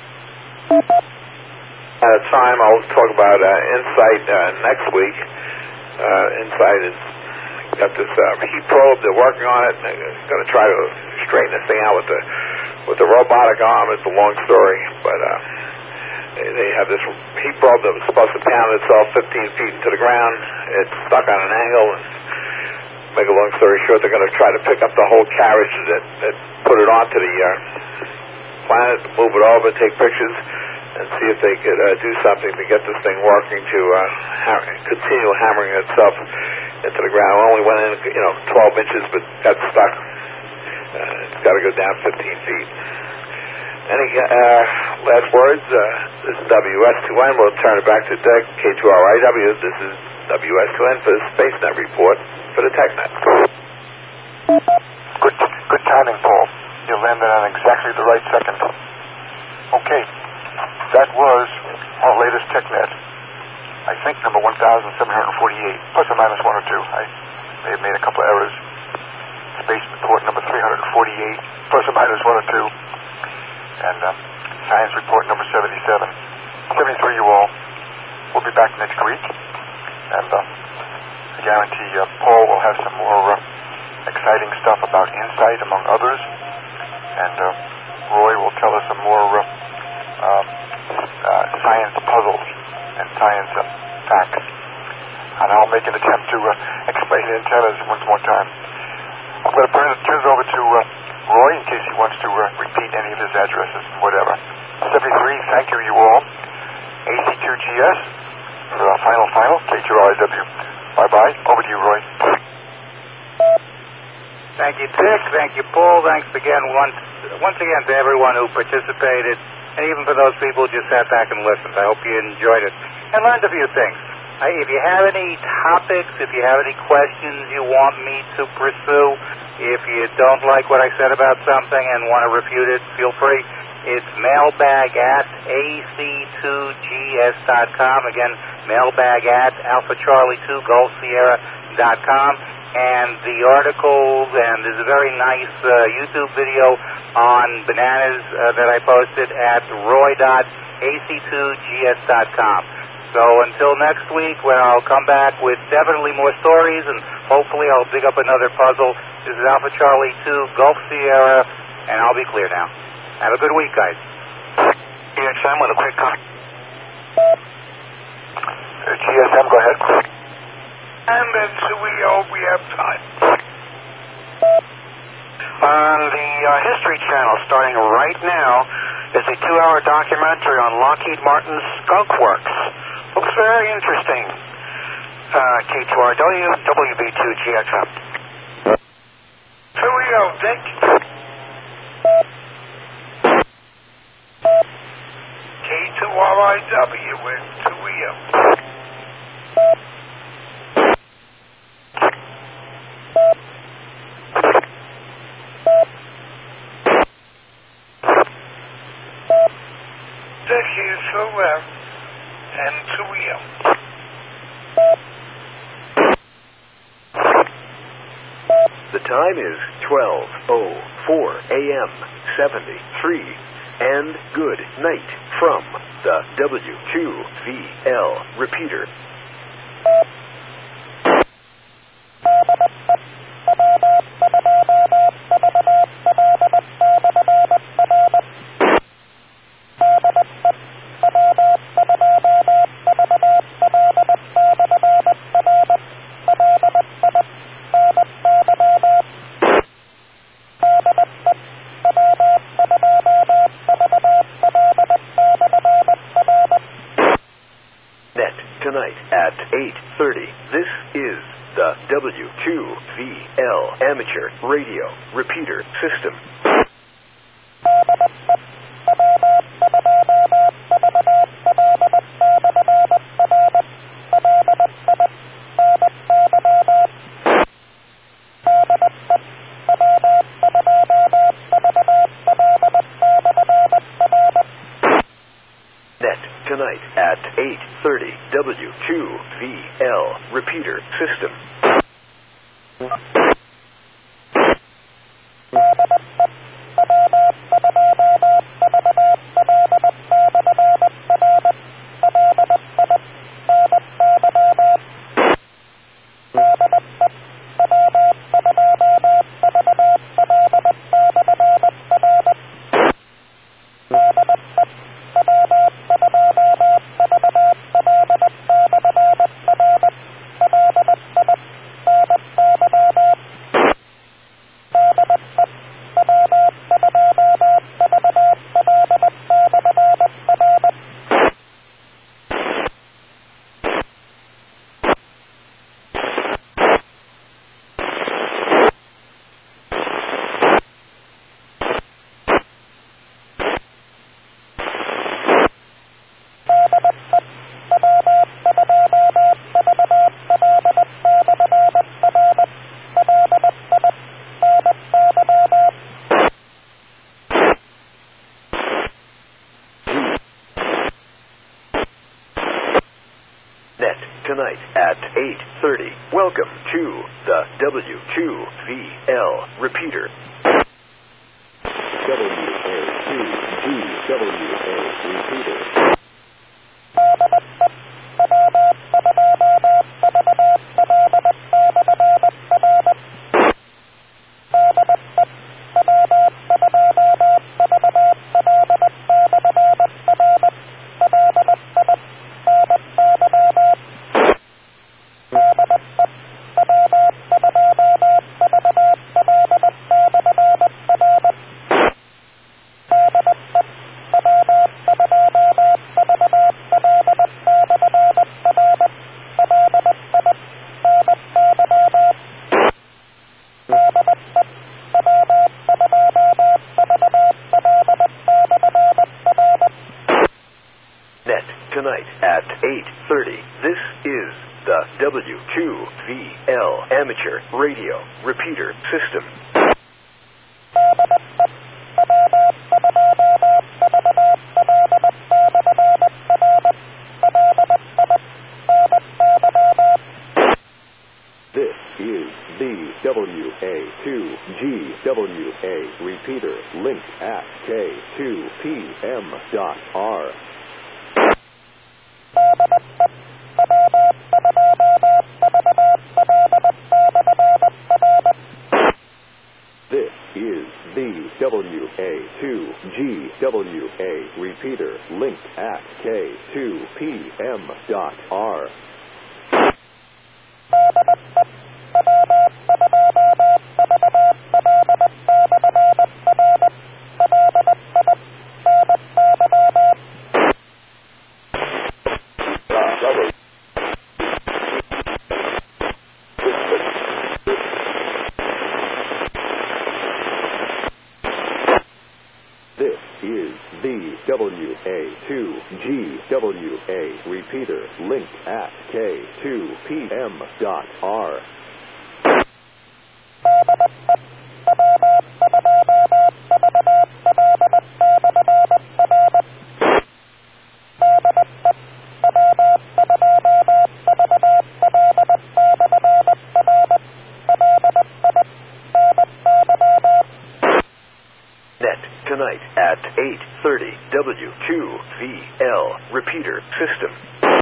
At a time, I'll talk about uh, Insight uh, next week. Uh, Insight has got this uh, heat probe. They're working on it. They're going to try to straighten this thing out with the with the robotic arm. It's a long story, but uh, They, they have this heat bulb that was supposed to pound itself fifteen feet into the ground. It's stuck on an angle, and make a long story short, they're going to try to pick up the whole carriage that, that put it onto the uh, planet, move it over, take pictures, and see if they could uh, do something to get this thing working to uh, ha- continue hammering itself into the ground. It only went in, you know, twelve inches, but got stuck. Uh, it's got to go down fifteen feet. Any uh, last words? Uh, this is W S two N. We'll turn it back to Doug, K two R I W. This is W S two N for the SpaceNet report for the TechNet. Good, good timing, Paul. You landed on exactly the right second. Okay, that was our latest TechNet. I think number one thousand seven hundred forty-eight, plus or minus one or two. I may have made a couple of errors. Space report number three hundred forty-eight, plus or minus one or two. And uh, science report number seventy-seven. seventy-three, you all. We'll be back next week. And uh, I guarantee uh, Paul will have some more uh, exciting stuff about InSight, among others. And uh, Roy will tell us some more uh, uh, uh, science puzzles and science uh, facts. And I'll make an attempt to uh, explain antennas once more time. I'm going to turn it over to uh, Roy in case he wants to uh, repeat any of his addresses, whatever. seventy-three, thank you, you all. A C two G S for our final, final, K two R I W. Bye-bye. Over to you, Roy. Thank you, Dick. Thank you, Paul. Thanks again once, once again to everyone who participated, and even for those people who just sat back and listened. I hope you enjoyed it and learned a few things. I, if you have any topics, if you have any questions you want me to pursue, if you don't like what I said about something and want to refute it, feel free. It's mailbag at A C two G S dot com. Again, mailbag at Alpha Charlie two Golf Sierra dot com. And the articles, and there's a very nice uh, YouTube video on bananas uh, that I posted at roy dot A C two G S dot com. So until next week, when I'll come back with definitely more stories, and hopefully I'll dig up another puzzle. This is Alpha Charlie two Golf Sierra, and I'll be clear now. Have a good week, guys. E X M with a quick comment. Uh, G S M, go ahead. And then so we oh, we have time. On the uh, History Channel, starting right now, is a two-hour documentary on Lockheed Martin's Skunk Works. Looks very interesting. Uh, K two R W, W B two G X M. Here we go, Dick. K two R I W with two E O. Dick is to the left and two E O. The time is twelve oh four a.m. seventy-three, and good night from the W Q V L repeater. Tonight at eight thirty, this is the W Q V L Amateur Radio Repeater System. Tonight at eight thirty, W Q V L Repeater System. tonight at eight thirty. Welcome to the W Q V L repeater. W A two G W A repeater. Tonight at eight thirty. This is the W Q V L Amateur Radio Repeater System. This is the W A two G W A repeater linked at K two P M dot R. This is the W A two G W A repeater linked at K two P M dot R. This is the W A two G W A repeater linked at K two P M dot R. Tonight at eight thirty, W Q V L repeater system.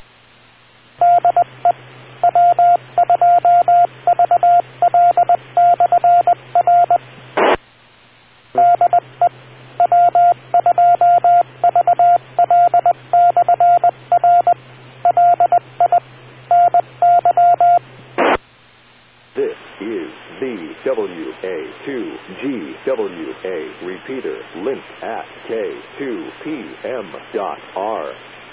This is the W A two G W A repeater linked at K two P M dot R.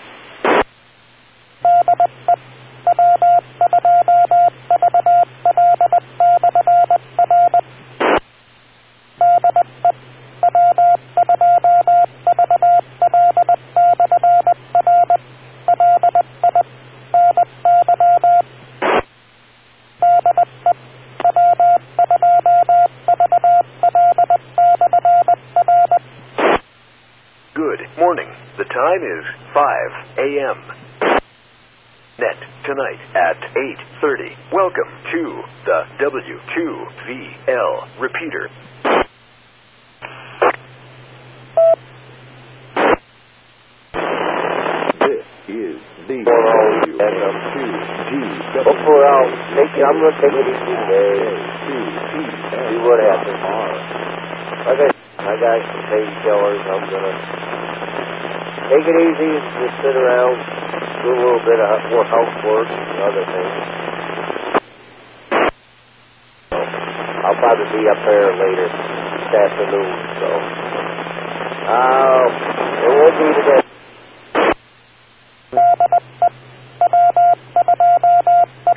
Good morning. The time is five A M Net tonight at eight thirty. Welcome to the W Q V L repeater. This is the W A two G W A. Before I'll take it, I'm going to take it easy today. See what happens. Like I I got some painkillers. I'm going to take it easy, just sit around, do a little bit of more housework and other things. So I'll probably be up there later this afternoon, so uh, it won't be today.